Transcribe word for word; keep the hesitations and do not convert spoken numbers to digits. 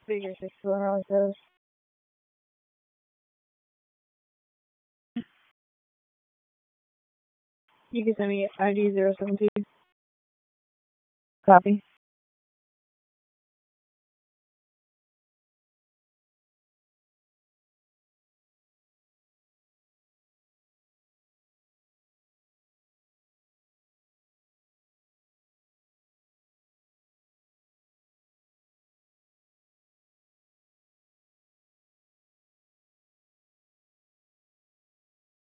Figure six four on says. You can send me I D zero seven two. Copy.